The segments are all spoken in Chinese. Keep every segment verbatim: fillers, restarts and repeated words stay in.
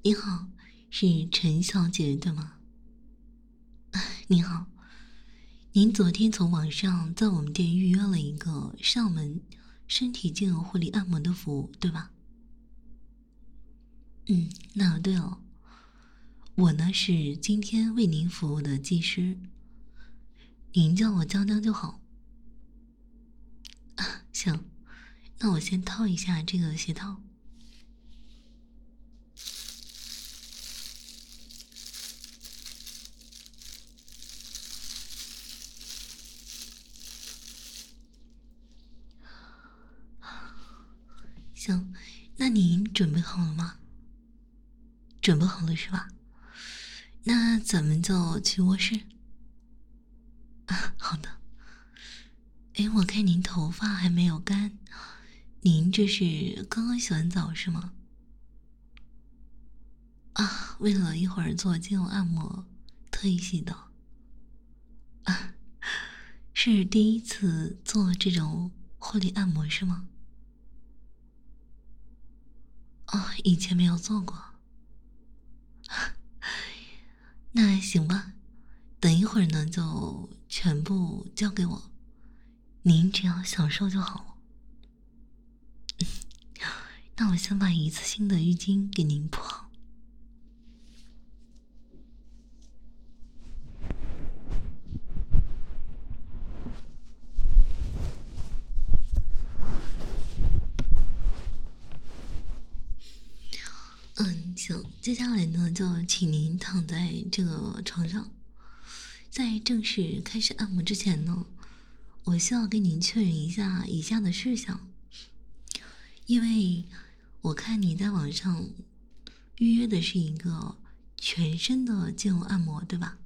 你好，是陈小姐对吗？你好，您昨天从网上在我们店预约了一个上门身体精油护理按摩的服务，对吧？嗯，那对了，我呢是今天为您服务的技师，您叫我江江就好。行，那我先套一下这个鞋套。行，那您准备好了吗？准备好了是吧？那咱们就去卧室。啊，好的。哎，我看您头发还没有干，您这是刚刚洗完澡是吗？啊，为了一会儿做精油按摩，特意洗的。啊，是第一次做这种护理按摩是吗？哦，以前没有做过。那行吧，等一会儿呢就全部交给我，您只要享受就好了。那我先把一次性的浴巾给您铺好。嗯，行，接下来呢就请您躺在这个床上。在正式开始按摩之前呢，我需要跟您确认一下以下的事项，因为我看你在网上预约的是一个全身的精油按摩，对吧？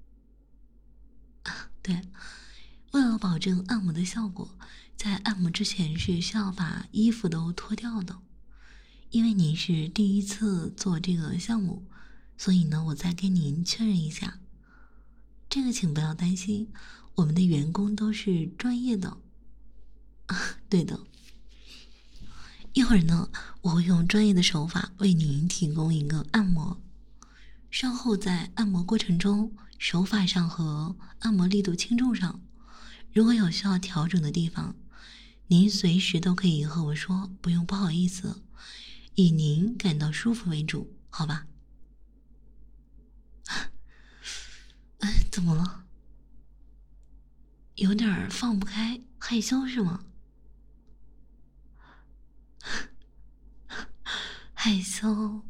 啊，对。为了保证按摩的效果，在按摩之前是需要把衣服都脱掉的。因为您是第一次做这个项目，所以呢，我再跟您确认一下。这个请不要担心，我们的员工都是专业的。啊，对的。一会儿呢，我会用专业的手法为您提供一个按摩。稍后在按摩过程中，手法上和按摩力度轻重上，如果有需要调整的地方，您随时都可以和我说，不用不好意思，以您感到舒服为主，好吧？哎，怎么了？有点放不开，害羞是吗？害羞。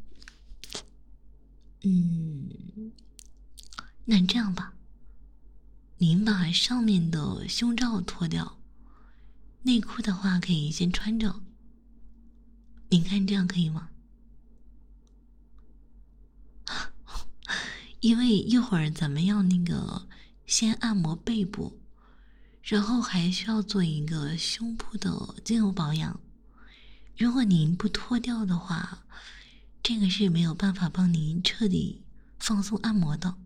嗯，那这样吧，您把上面的胸罩脱掉，内裤的话可以先穿着。您看这样可以吗？因为一会儿咱们要那个先按摩背部，然后还需要做一个胸部的精油保养。如果您不脱掉的话，这个是没有办法帮您彻底放松按摩的。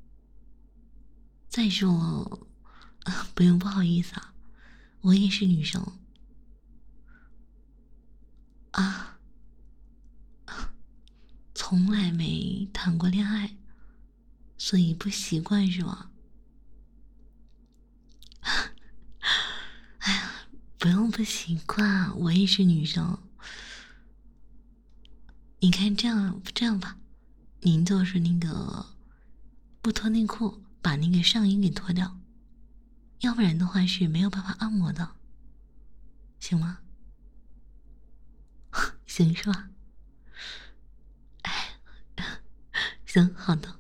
再说，啊，不用不好意思啊，我也是女生啊，从来没谈过恋爱，所以不习惯是吧？哎呀，不用不习惯，我也是女生。你看这样这样吧，您就是那个不脱内裤，把那个上衣给脱掉，要不然的话是没有办法按摩的，行吗？行是吧？哎，行，好的。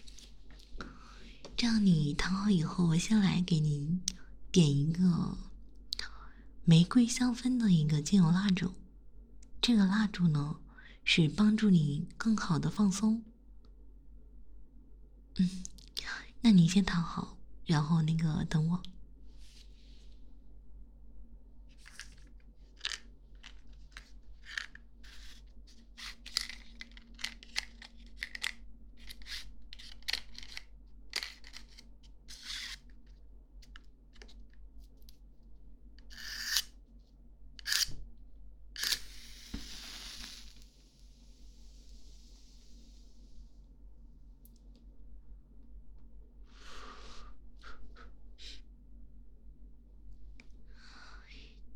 这样你躺好以后，我先来给您点一个玫瑰香氛的一个精油蜡烛。这个蜡烛呢，是帮助你更好的放松。嗯，那你先躺好，然后那个等我。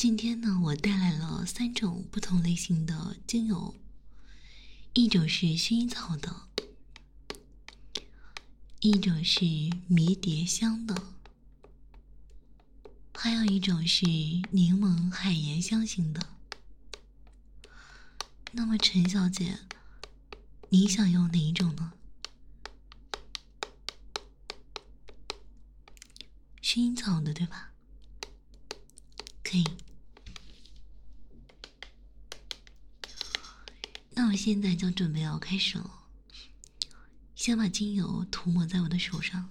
今天呢，我带来了三种不同类型的精油，一种是薰衣草的，一种是迷迭香的，还有一种是柠檬海盐香型的。那么陈小姐，你想用哪一种呢？薰衣草的对吧？可以。那我现在就准备要开始了，先把精油涂抹在我的手上。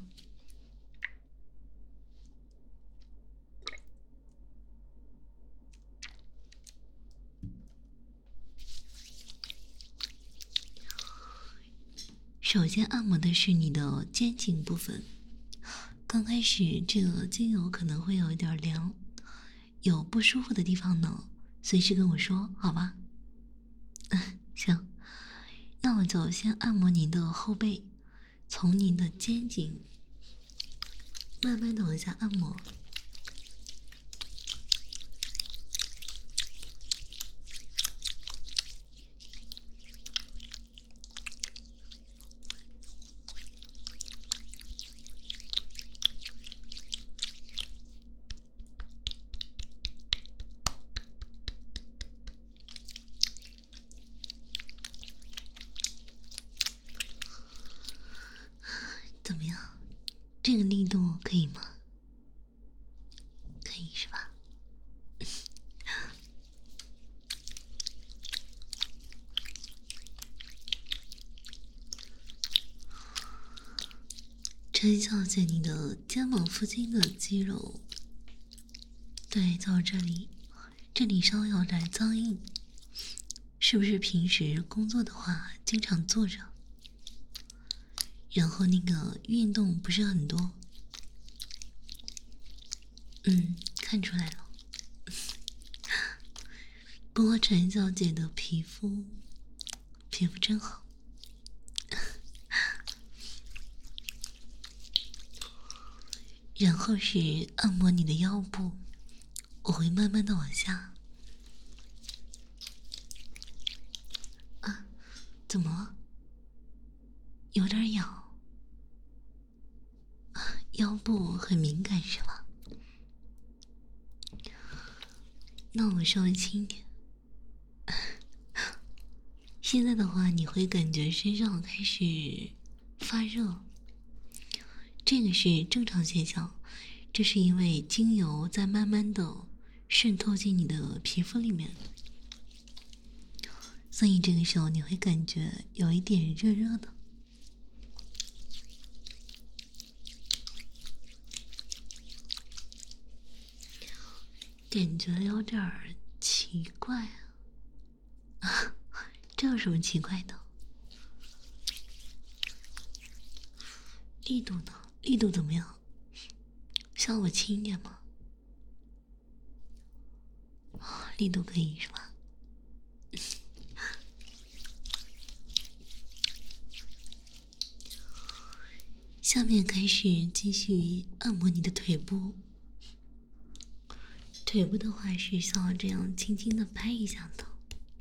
首先按摩的是你的肩颈部分，刚开始这个精油可能会有一点凉，有不舒服的地方呢，随时跟我说，好吧？嗯，行，那我就先按摩您的后背，从您的肩颈慢慢的往下按摩。怎么样？这个力度可以吗？可以是吧？陈小姐，你的肩膀附近的肌肉，对，在我这里，这里稍微有点僵硬，是不是平时工作的话经常坐着？然后那个运动不是很多，嗯，看出来了。不过陈小姐的皮肤，皮肤真好。然后是按摩你的腰部，我会慢慢的往下。啊，怎么了？有点痒。腰部很敏感是吧？那我稍微轻一点。现在的话，你会感觉身上开始发热，这个是正常现象，这是因为精油在慢慢的渗透进你的皮肤里面，所以这个时候你会感觉有一点热热的。感觉有点奇怪啊，这有什么奇怪的？力度呢？力度怎么样？需要我轻一点吗？力度可以是吧？下面开始继续按摩你的腿部。腿部的话是需要这样轻轻的拍一下的。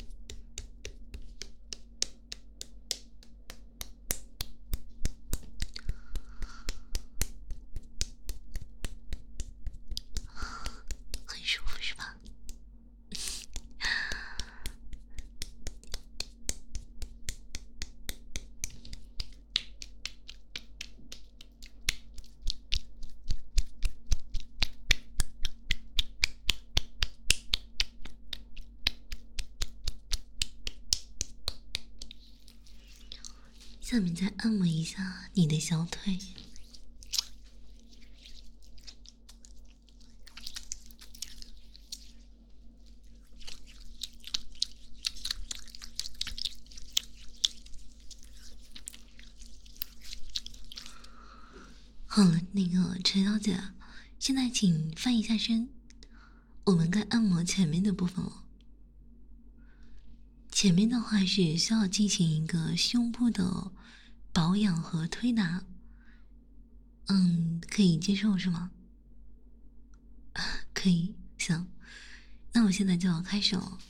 很舒服是吧？下面再按摩一下你的小腿。好了，那个陈小姐，现在请翻一下身，我们该按摩前面的部分了。前面的话是需要进行一个胸部的保养和推拿，嗯，可以接受是吗？可以，行。 那我现在就要开始了。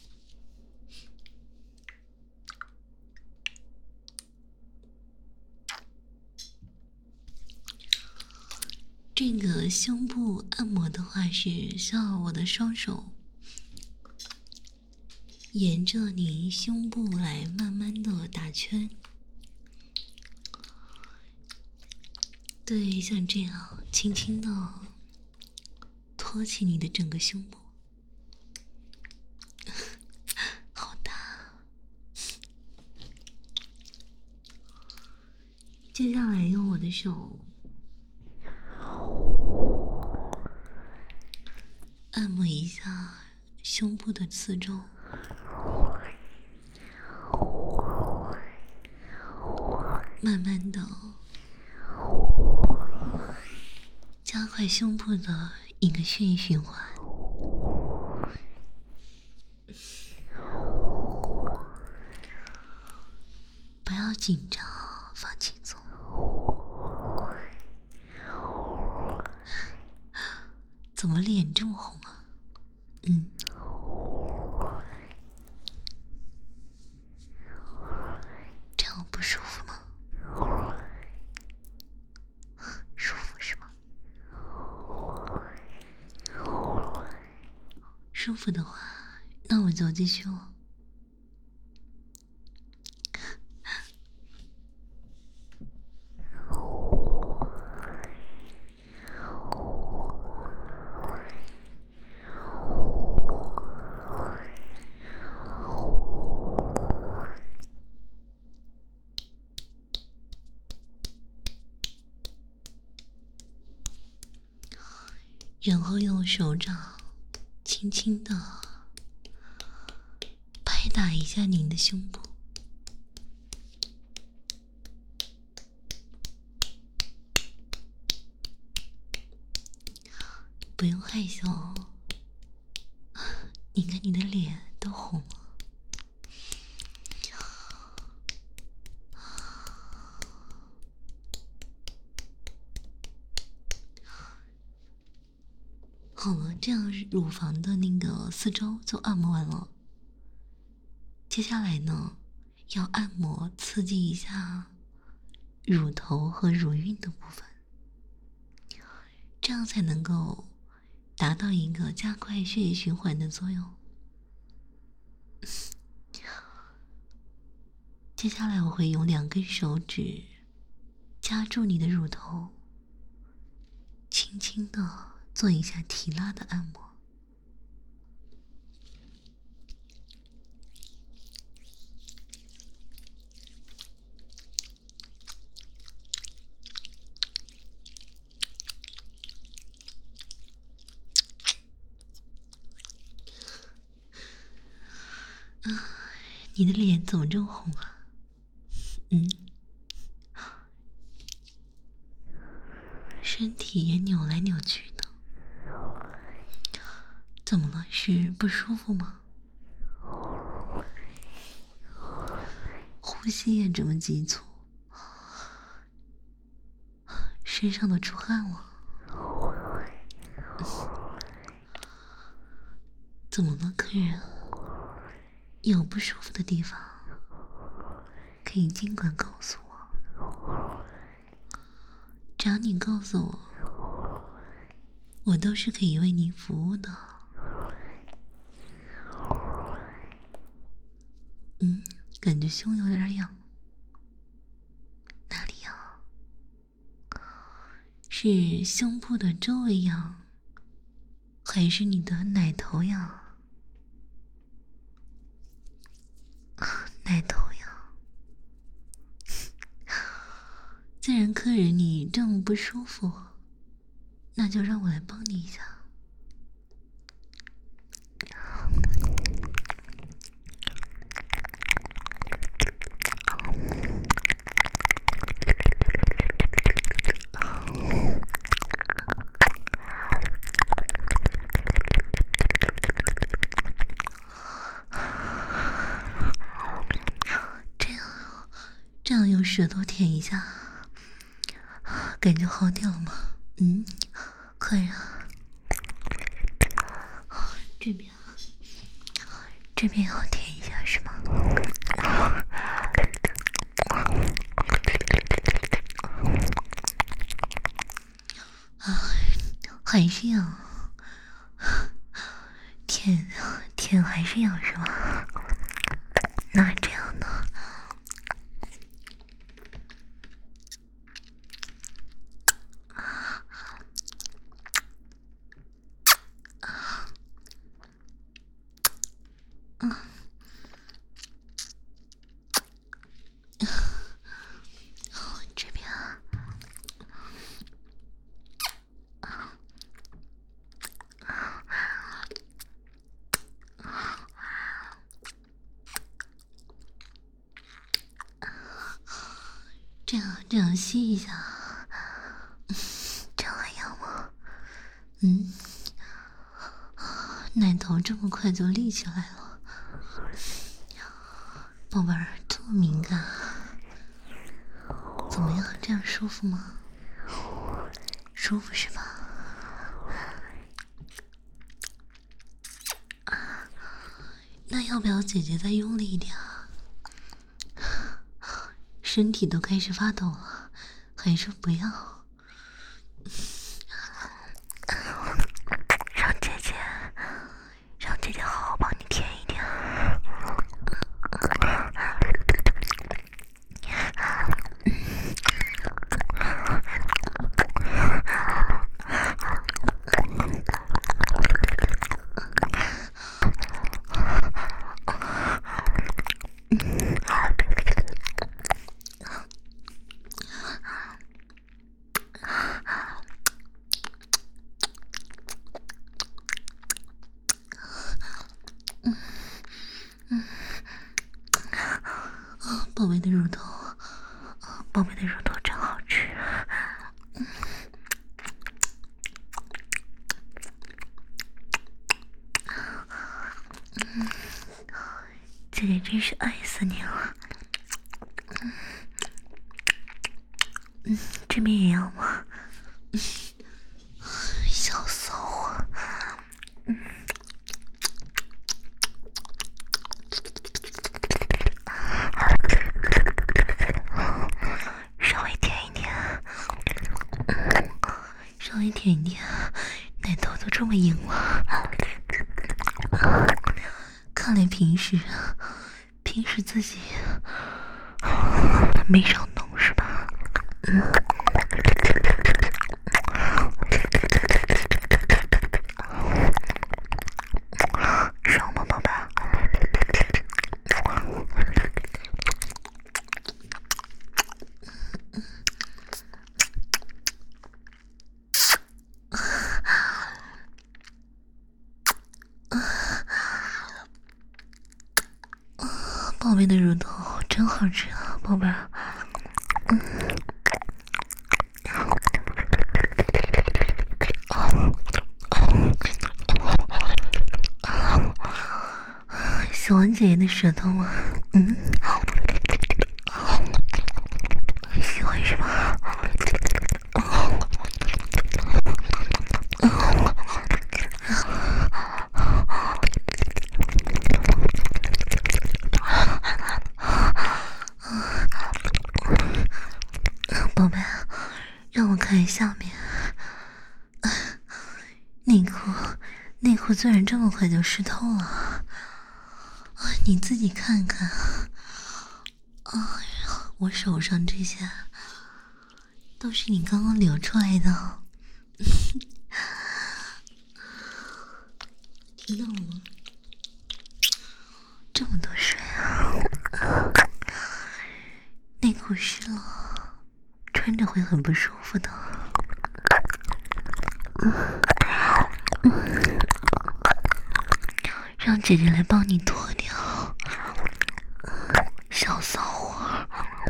这个胸部按摩的话，是需要我的双手沿着你胸部来慢慢的打圈。对，像这样轻轻的托起你的整个胸部。好大。接下来用我的手按摩一下胸部的四周，慢慢的加快胸部的一个血液循环。不要紧张，放轻松。怎么脸这么红啊？嗯，这样不舒服吗？舒服是吗？舒服的话，那我就继续了。然后用手掌轻轻的拍打一下您的胸部，不用害羞。你看你的脸都红了。好了，这样乳房的那个四周就按摩完了。接下来呢，要按摩刺激一下乳头和乳晕的部分，这样才能够达到一个加快血液循环的作用。接下来我会用两根手指夹住你的乳头，轻轻的做一下提拉的按摩。啊，你的脸怎么这么红啊？嗯，身体也扭来扭去的。怎么了？是不舒服吗？呼吸也这么急促，身上都出汗了。怎么了，客人？有不舒服的地方，可以尽管告诉我。只要你告诉我，我都是可以为你服务的。嗯，感觉胸有点痒。哪里痒？是胸部的周围痒，还是你的奶头痒？奶头痒。既然客人你这么不舒服，那就让我来帮你一下。这样用舌头舔一下，感觉好屌吗？嗯，快呀！这边这边要舔一下是吗？啊，还是要舔舔还是要是吗？那这样呢？这边啊，这样这样吸一下，这样还要吗？嗯，奶头这么快就立起来了，宝贝儿这么敏感，怎么样？这样舒服吗？舒服是吧？那要不要姐姐再用力一点啊？身体都开始发抖了，还是不要？让姐姐，让姐姐好好帮你舔一舔。宝贝的乳头，宝贝的乳头真好吃。姐姐真是爱死你了。嗯，这边也要吗？小骚货。嗯。稍微舔一点，稍微舔一点，奶头都这么硬了。看来平时平时自己没少弄是吧？嗯。爽吗，宝贝？宝贝的乳头真好吃啊，宝贝儿。嗯。喜欢姐姐的舌头吗？嗯。喜欢是吧？宝贝，让我看下面。内裤，内裤居然这么快就湿透了，你自己看看。哎呀，我手上这些都是你刚刚流出来的，听到了吗？这么多水啊！内裤湿了，穿着会很不舒服的。让姐姐来帮你脱掉，小骚货。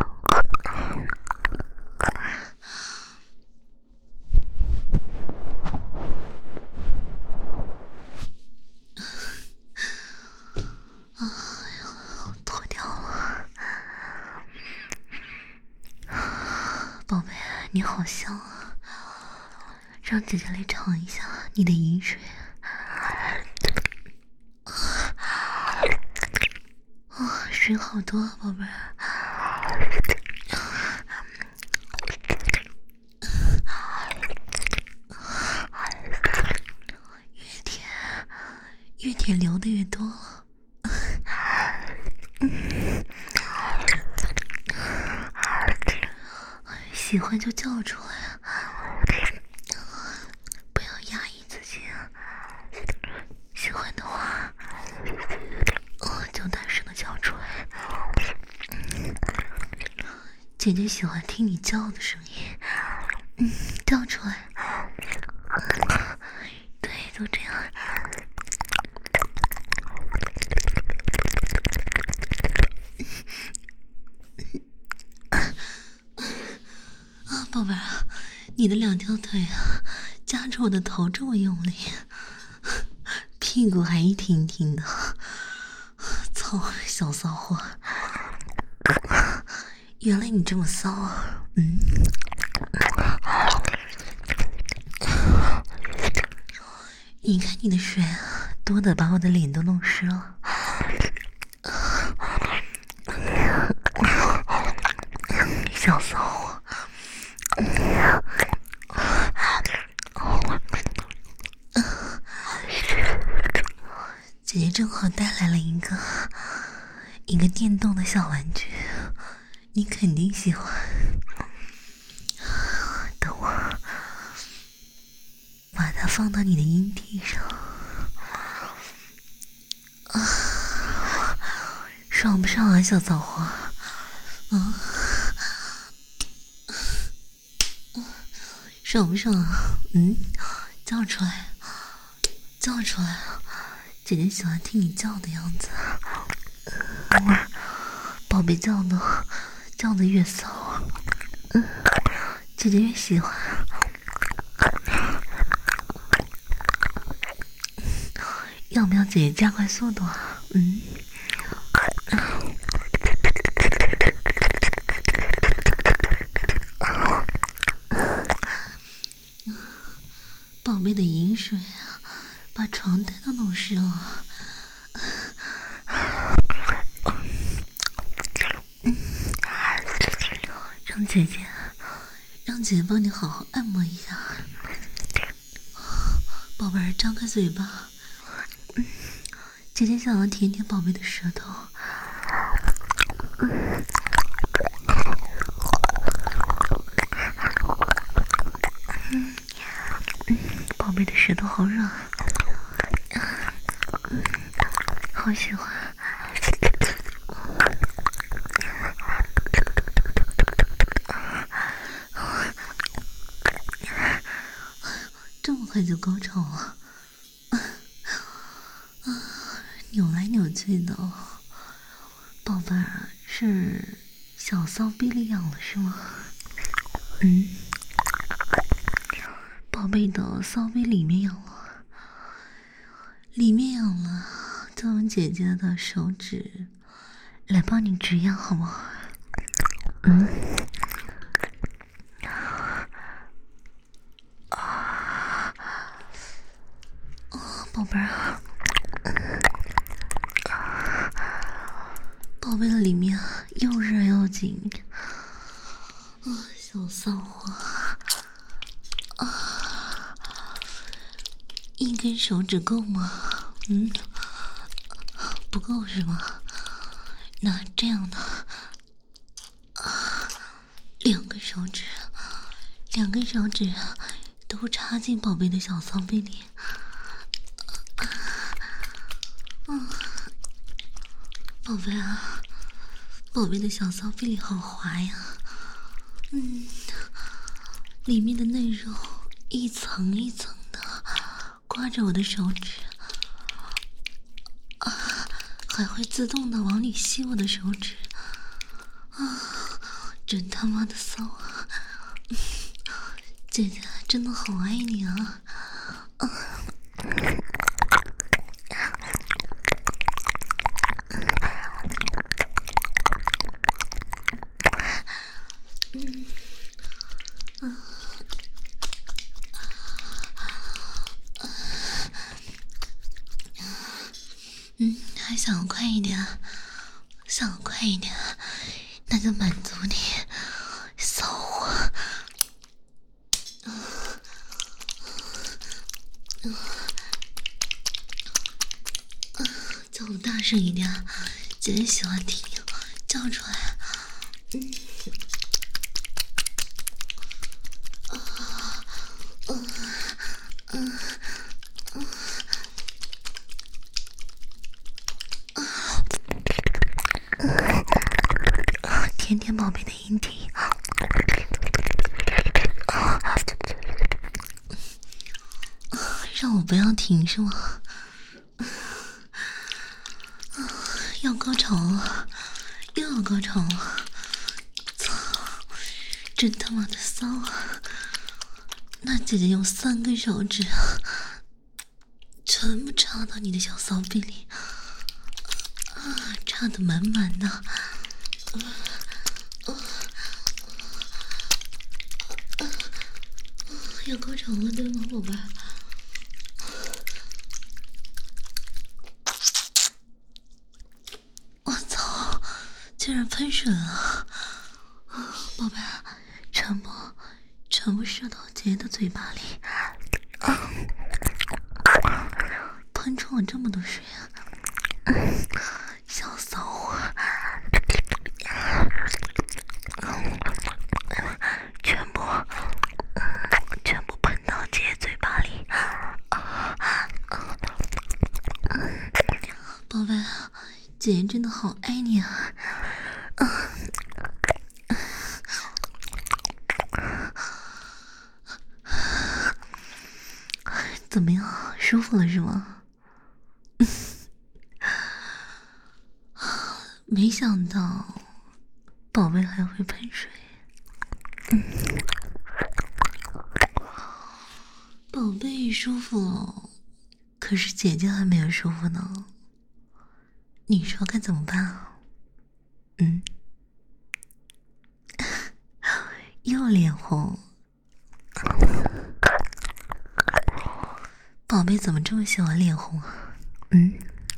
哎呀，脱掉了，宝贝，你好香啊！让姐姐来尝一下你的饮水。 水好多，宝贝儿。越舔越舔流的越多。喜欢就叫出来，不要压抑自己。喜欢的话，哦，就大声的叫出来。姐姐喜欢听你叫的声音，嗯，叫出来。对，就这样。啊，宝贝儿，你的两条腿啊，夹着我的头这么用力，屁股还一挺挺的，操，小骚货！原来你这么骚啊，嗯。你看你的水多的把我的脸都弄湿了。小骚货。姐姐正好带来了一个一个电动的小玩具，你肯定喜欢。等我把它放到你的阴蒂上，啊，爽不爽啊，小骚货？嗯，爽不爽啊？嗯，叫出来，叫出来！姐姐喜欢听你叫的样子。嗯，宝贝叫的，叫的越骚，嗯，姐姐越喜欢。要不要姐姐加快速度啊？嗯。宝贝的饮水啊，把床单都弄湿了。让姐姐，让姐姐帮你好好按摩一下。宝贝儿，张开嘴巴。嗯，姐姐想要舔舔宝贝的舌头。嗯，嗯，宝贝的舌头好软，嗯，好喜欢。这么快就高潮了，啊，扭来扭去的，宝贝儿是小骚逼里痒了是吗？嗯，宝贝的骚逼里面痒了，里面痒了，就用姐姐的手指来帮你止痒好吗？嗯。宝贝儿，宝贝的里面又热又紧，啊，小骚货，啊，一根手指够吗？嗯，不够是吗？那这样的，啊，两根手指，两根手指都插进宝贝的小骚逼里。嗯，宝贝啊，宝贝的小骚逼里好滑呀，嗯，里面的嫩肉一层一层的刮着我的手指，啊，还会自动的往里吸我的手指，啊，真他妈的骚啊！姐姐真的好爱你啊！啊，嗯，啊，嗯，还想快一点， 想快一点，那就满足你骚货。嗯嗯嗯，叫我大声一点，姐姐喜欢听，叫出来。嗯。啊嗯嗯嗯啊！甜甜宝贝的音体。让我不要停是吗？要高潮了，又要高潮了！操，真他妈的骚啊！那姐姐用三根手指全部插到你的小骚逼里，啊，插得满满的。啊啊啊！要高潮了对吗，宝贝？我操！竟然喷水了！啊，宝贝，全部全部射到姐姐的嘴巴里，啊！喷出了这么多水啊！嗯，小骚货，全部全部喷到姐姐嘴巴里！啊！宝贝，姐姐真的好爱你啊！啊！怎么样，舒服了是吗？没想到宝贝还会喷水。嗯，宝贝舒服了，可是姐姐还没有舒服呢。你说该怎么办啊？嗯，又脸红。宝贝怎么这么喜欢脸红啊？嗯，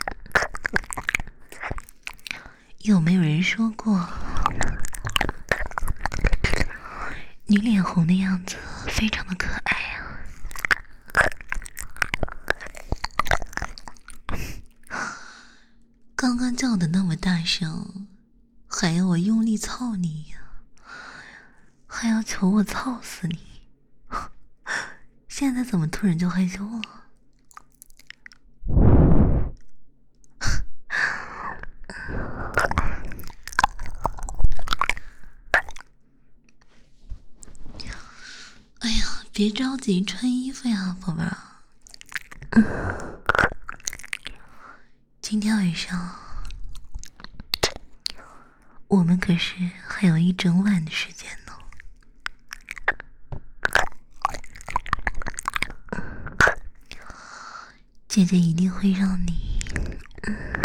有没有人说过你脸红的样子非常的可爱啊？刚刚叫的那么大声，还要我用力操你呀？还要求我操死你？现在怎么突然就害羞了？哎呀，别着急穿衣服呀，宝贝儿。嗯，今天晚上我们可是还有一整晚的时间呢。姐姐一定会让你，嗯，